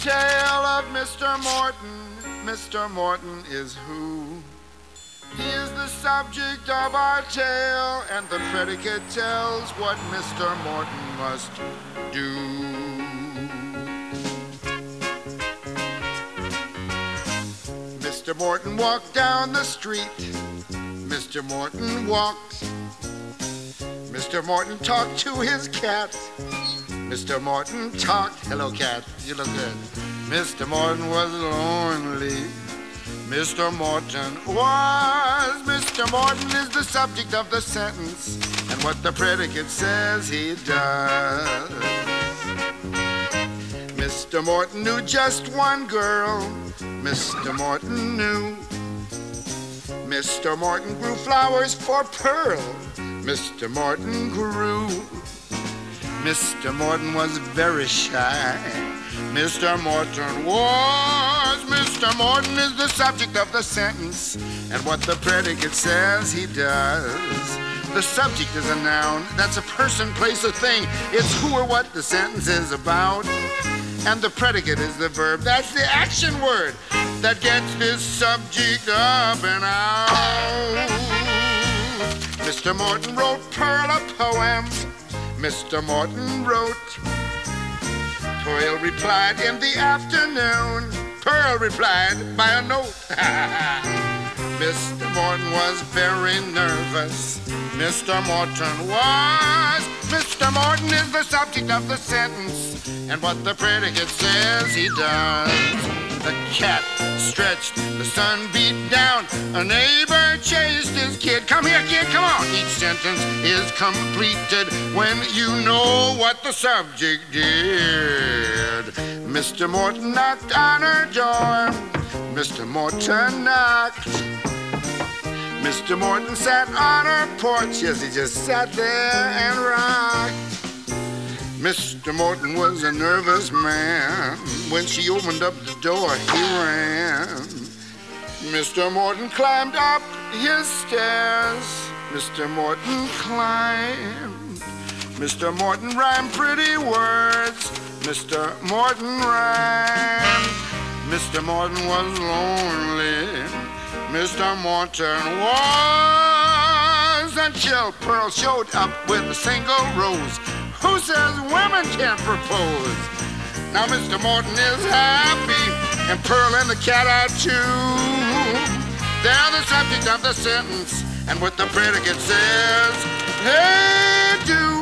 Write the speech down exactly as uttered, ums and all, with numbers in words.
tale of Mister Morton. Mister Morton is who? He is the subject of our tale, and the predicate tells what Mister Morton must do. Mister Morton walked down the street. Mister Morton walked. Mister Morton talked to his cat. Mister Morton talked. Hello, cat. You look good. Mister Morton was lonely. Mister Morton was. Mister Morton is the subject of the sentence, and what the predicate says he does. Mister Morton knew just one girl. Mister Morton knew. Mister Morton grew flowers for Pearl. Mister Morton grew. Mister Morton was very shy. Mister Morton was. Mister Morton is the subject of the sentence, and what the predicate says he does. The subject is a noun. That's a person, place, or thing. It's who or what the sentence is about. And the predicate is the verb. That's the action word that gets this subject up and out. Mister Morton wrote Pearl a poem. Mister Morton wrote. Pearl replied in the afternoon. Pearl replied by a note. Mister Morton was very nervous. Mister Morton was. Mister Morton is the subject of the sentence, and what the predicate says he does. The cat stretched, the sun beat down, a neighbor chased his kid. Come here, kid, come on. Each sentence is completed when you know what the subject did. Mister Morton knocked on her door. Mister Morton knocked. Mister Morton sat on her porch. Yes, he just sat there and rocked. Mister Morton was a nervous man. When she opened up the door, he ran. Mister Morton climbed up his stairs. Mister Morton climbed. Mister Morton rhymed pretty words. Mister Morton rhymed. Mister Morton was lonely. Mister Morton was, until Pearl showed up with a single rose. Who says women can't propose? Now Mister Morton is happy, and Pearl and the cat are too. They're the subject of the sentence, and what the predicate says, they do.